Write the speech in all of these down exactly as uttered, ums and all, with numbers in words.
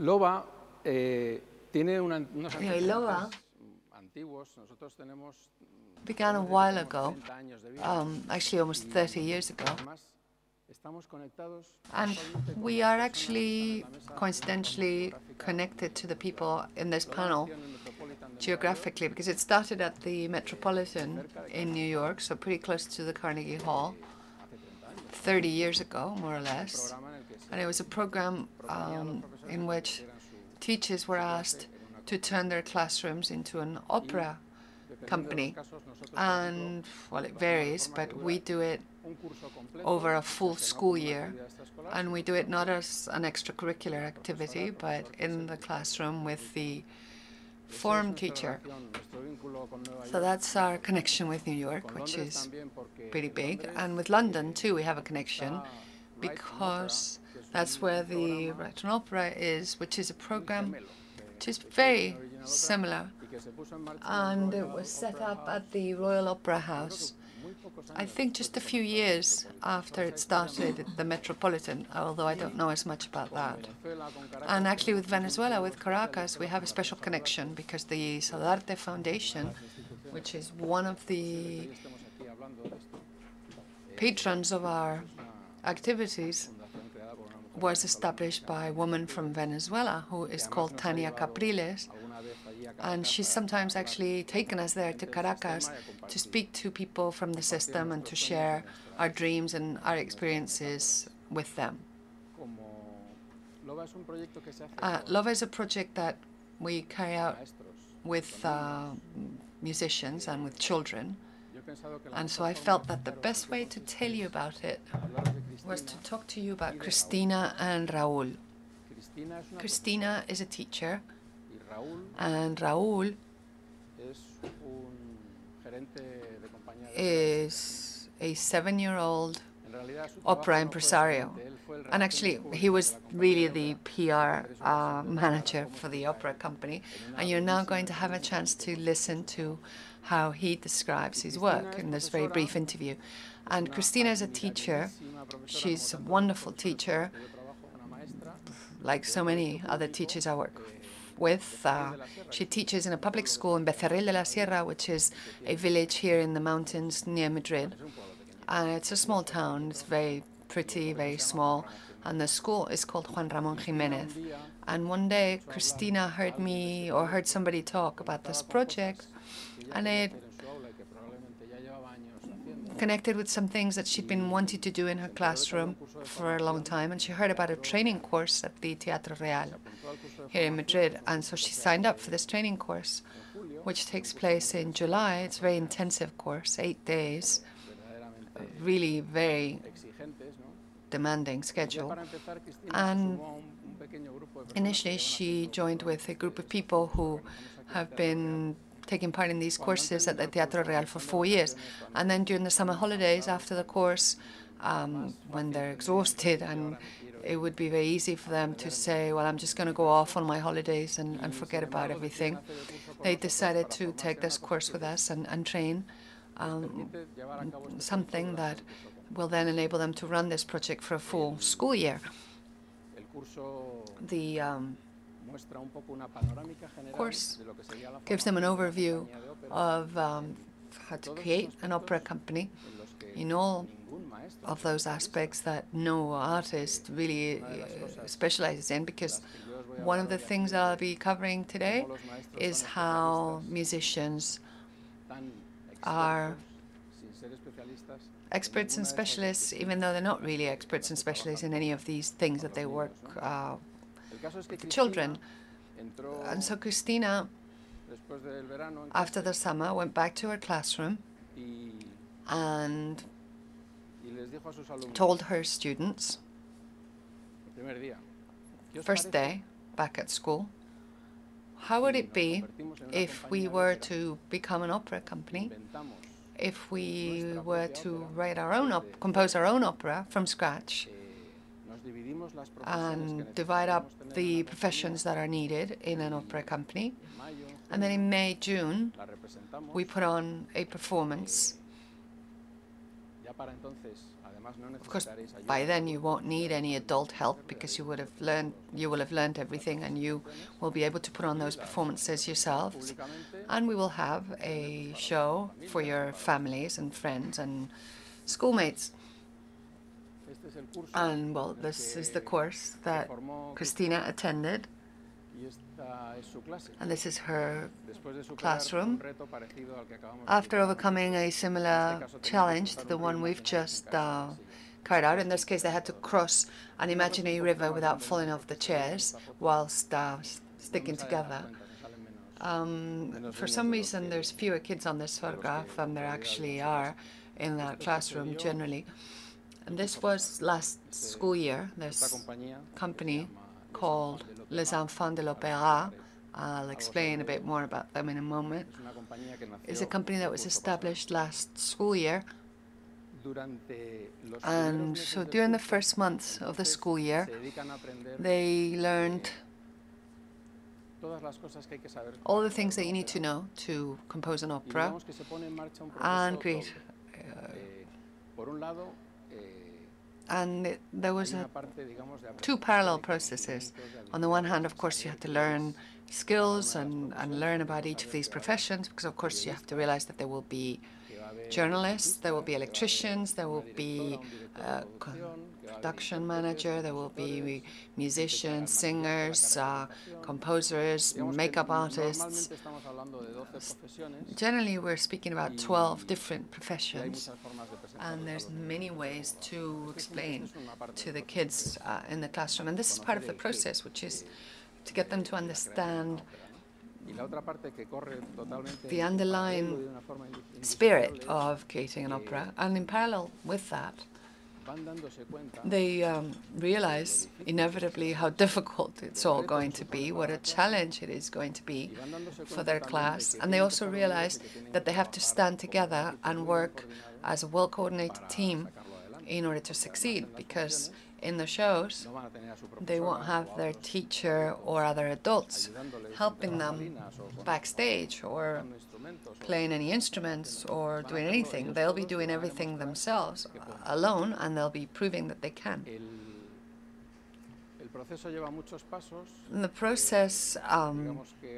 Loba eh, tiene una, unos Anyway, Loba antiguos. Nosotros tenemos began a while ago, um, actually almost thirty years ago. And we are actually coincidentally connected to the people in this panel geographically, because it started at the Metropolitan in New York, so pretty close to the Carnegie Hall, thirty years ago, more or less. And it was a program um, in which teachers were asked to turn their classrooms into an opera company. And, well, it varies, but we do it over a full school year. And we do it not as an extracurricular activity, but in the classroom with the form teacher. So that's our connection with New York, which is pretty big. And with London, too, we have a connection, because that's where the Brighton Opera is, which is a program which is very similar. And it was set up at the Royal Opera House, I think just a few years after it started at the Metropolitan, although I don't know as much about that. And actually with Venezuela, with Caracas, we have a special connection, because the Solarte Foundation, which is one of the patrons of our activities, was established by a woman from Venezuela who is called Tania Capriles. And she's sometimes actually taken us there to Caracas to speak to people from the system and to share our dreams and our experiences with them. Uh, Loba is a project that we carry out with uh, musicians and with children. And so I felt that the best way to tell you about it was to talk to you about Cristina and Raúl. Cristina is a teacher, and Raúl is a seven-year-old opera impresario. And actually, he was really the P R uh, manager for the opera company. And you're now going to have a chance to listen to how he describes his work in this very brief interview. And Cristina is a teacher. She's a wonderful teacher, like so many other teachers I work with. Uh, she teaches in a public school in Becerril de la Sierra, which is a village here in the mountains near Madrid. And it's a small town. It's very pretty, very small. And the school is called Juan Ramón Jiménez. And one day, Cristina heard me or heard somebody talk about this project, and it connected with some things that she'd been wanting to do in her classroom for a long time. And she heard about a training course at the Teatro Real here in Madrid. And so she signed up for this training course, which takes place in July. It's a very intensive course, eight days, really very demanding schedule. And initially, she joined with a group of people who have been taking part in these courses at the Teatro Real for four years. And then during the summer holidays after the course, um, when they're exhausted, and it would be very easy for them to say, well, I'm just going to go off on my holidays and, and forget about everything, they decided to take this course with us and, and train um, something that will then enable them to run this project for a full school year. The um, course gives them an overview of um, how to create an opera company in all of those aspects that no artist really uh, specializes in, because one of the things that I'll be covering today is how musicians are experts and specialists, even though they're not really experts and specialists in any of these things that they work uh, with the children. And so Cristina, after the summer, went back to her classroom and told her students, first day back at school, how would it be if we were to become an opera company, if we were to write our own, op compose our own opera from scratch, and divide up the professions that are needed in an opera company. And then in May, June, we put on a performance Of course, by then you won't need any adult help because you would have learned, you will have learned everything, and you will be able to put on those performances yourselves. And we will have a show for your families and friends and schoolmates. And well, this is the course that Cristina attended, and this is her classroom. After overcoming a similar challenge to the one we've just uh, carried out, in this case they had to cross an imaginary river without falling off the chairs whilst uh, sticking together. Um, for some reason there's fewer kids on this photograph than there actually are in that classroom generally. And this was last school year. This company called Les Enfants de l'Opéra, I'll explain a bit more about them in a moment, is a company that was established last school year. And so during the first months of the school year, they learned all the things that you need to know to compose an opera and create. Uh, and it, there was a, two parallel processes. On the one hand, of course, you have to learn skills and, and learn about each of these professions, because of course you have to realize that there will be journalists, there will be electricians, there will be a production manager, there will be musicians, singers, uh, composers, makeup artists. Generally, we're speaking about twelve different professions, and there's many ways to explain to the kids uh, in the classroom. And this is part of the process, which is to get them to understand the underlying spirit of creating an opera. And in parallel with that, they um, realize inevitably how difficult it's all going to be, what a challenge it is going to be for their class. And they also realize that they have to stand together and work as a well-coordinated team in order to succeed, because in the shows, they won't have their teacher or other adults helping them backstage or playing any instruments or doing anything. They'll be doing everything themselves alone, and they'll be proving that they can. And the process um,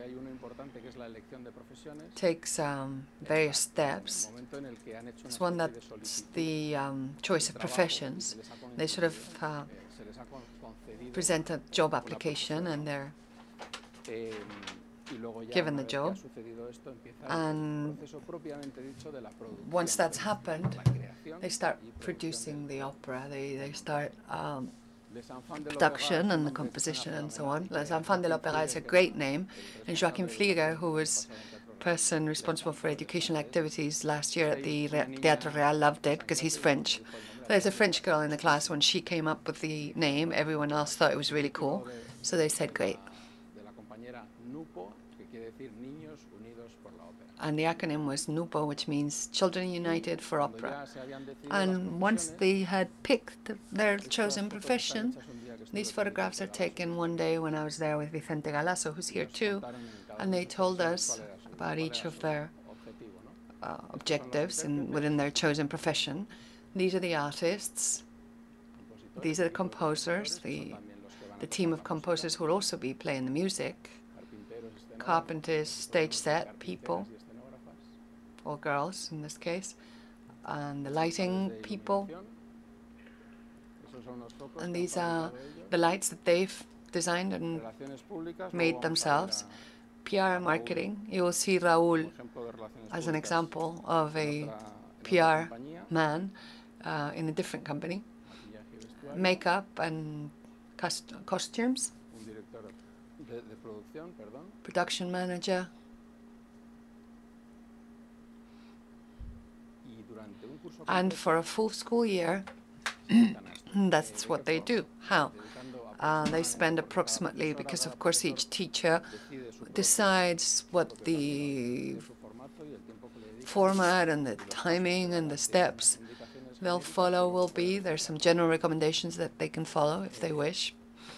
takes um, various steps. It's one that's the um, choice of professions. They sort of uh, present a job application and they're given the job. And once that's happened, they start producing the opera. They, they start um, production and the composition and so on. Les Enfants de l'Opéra is a great name, and Joachim Flieger, who was person responsible for educational activities last year at the Théâtre Real, loved it because he's French. There's a French girl in the class. When she came up with the name, everyone else thought it was really cool, so they said great. And the acronym was NUPO, which means Children United for Opera. And once they had picked their chosen profession, these photographs are taken one day when I was there with Vicente Galasso, who's here too, and they told us about each of their uh, objectives in, within their chosen profession. These are the artists, these are the composers, the, the team of composers who will also be playing the music, carpenters, stage set people, or girls in this case, and the lighting people. And these are the lights that they've designed and made themselves. P R and marketing. You will see Raúl as an example of a P R man uh, in a different company. Makeup and cost costumes. Production manager. And for a full school year, that's what they do. How? Uh, they spend approximately, because of course each teacher decides what the format and the timing and the steps they'll follow will be. There's some general recommendations that they can follow if they wish.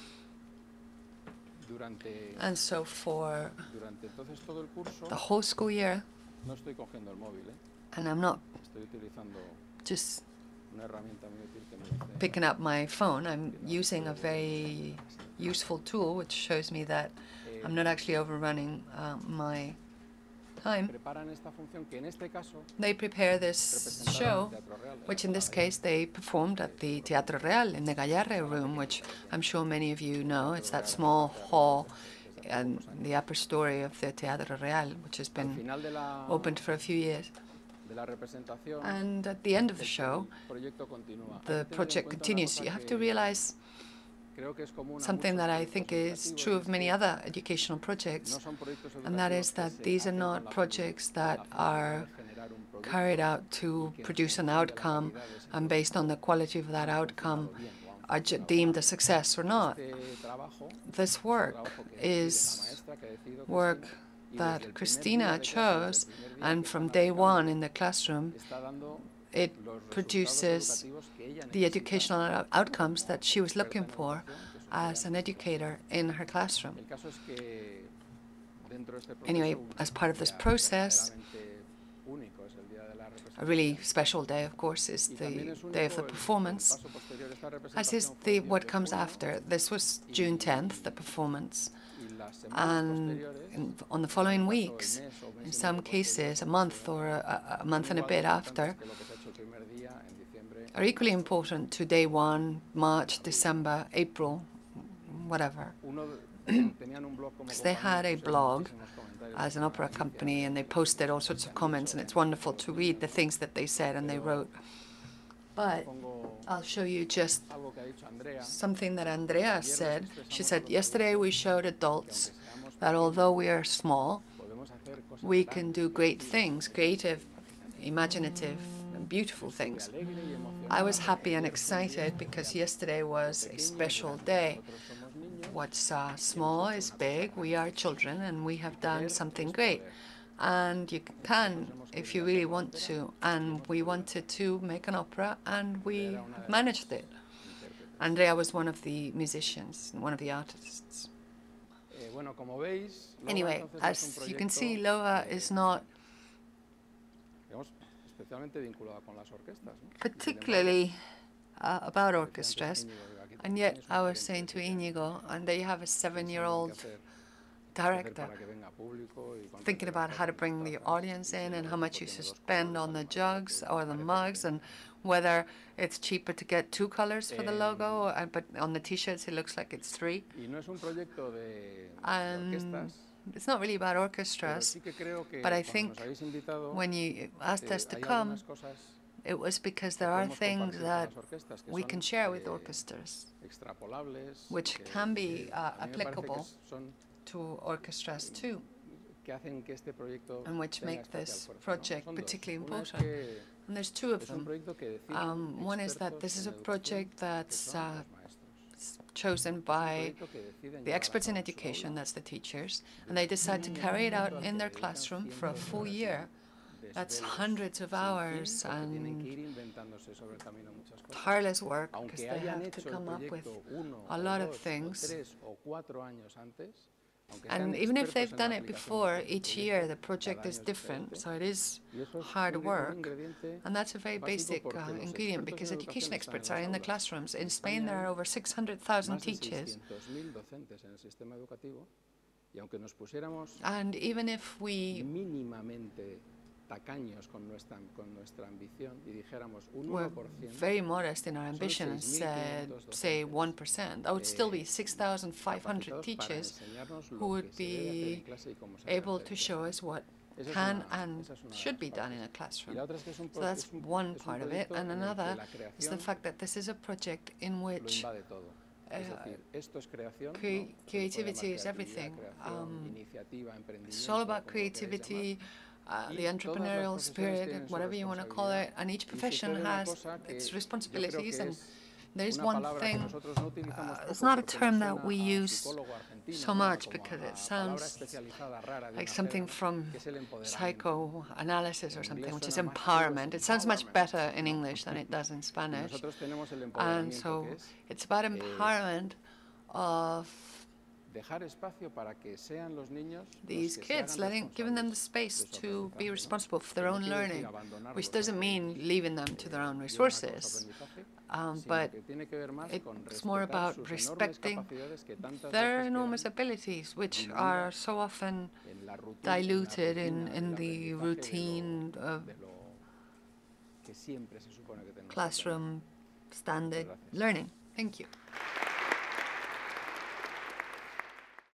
And so for the whole school year, and I'm not just picking up my phone. I'm using a very useful tool which shows me that I'm not actually overrunning uh, my time. They prepare this show, which in this case they performed at the Teatro Real in the Gallarre room, which I'm sure many of you know. It's that small hall in the upper story of the Teatro Real, which has been opened for a few years. And at the end of the show, the project continues. You have to realize something that I think is true of many other educational projects, and that is that these are not projects that are carried out to produce an outcome, and based on the quality of that outcome are deemed a success or not. This work is work that Cristina chose, and from day one in the classroom, it produces the educational outcomes that she was looking for as an educator in her classroom. Anyway, as part of this process, a really special day, of course, is the day of the performance, as is the what comes after. This was June tenth, the performance. And in, on the following weeks, in some cases, a month or a, a month and a bit after, are equally important to day one, March, December, April, whatever. Because they had a blog as an opera company, and they posted all sorts of comments, and it's wonderful to read the things that they said and they wrote. But I'll show you just something that Andrea said. She said, yesterday we showed adults that although we are small, we can do great things, creative, imaginative, and beautiful things. I was happy and excited because yesterday was a special day. What's uh, small is big. We are children, and we have done something great. And you can, if you really want to. And we wanted to make an opera, and we managed it. Andrea was one of the musicians, one of the artists. Anyway, as you can see, Loa is not particularly uh, about orchestras. And yet, I was saying to Íñigo, and there you have a seven-year-old director thinking about how to bring the audience in and how much you should spend on the jugs or the mugs, and whether it's cheaper to get two colors for the logo, or, but on the T-shirts it looks like it's three. And it's not really about orchestras, but I think when you asked us to come, it was because there are things that we can share with orchestras, which can be uh, applicable to orchestras too, and which make this project particularly important. And there's two of them. Um, one is that this is a project that's uh, chosen by the experts in education, that's the teachers, and they decide to carry it out in their classroom for a full year. That's hundreds of hours and tireless work, because they have to come up with a lot of things. And even if they've done it before, each year the project is different, so it is hard work. And that's a very basic uh, ingredient, because education experts are in the classrooms. In Spain, there are over six hundred thousand teachers. And even if we were very modest in our ambition and said, say, one percent, that would still be six thousand five hundred teachers who would be able to show us what can and should be done in a classroom. So that's one part of it. And another is the fact that this is a project in which Uh, cre creativity is everything. Um, it's all about creativity, uh, the entrepreneurial spirit, whatever you want to call it, and each profession has its responsibilities. And there is one thing, uh, it's not a term that we use so much because it sounds like something from psychoanalysis or something, which is empowerment. It sounds much better in English than it does in Spanish. And so it's about empowerment of dejar espacio para que sean los niños these kids, letting, giving them the space to be responsible for their own learning, which doesn't mean leaving them to their own resources, um, but it's more about respecting their enormous abilities, which are so often diluted in, in the routine of classroom standard learning. Thank you.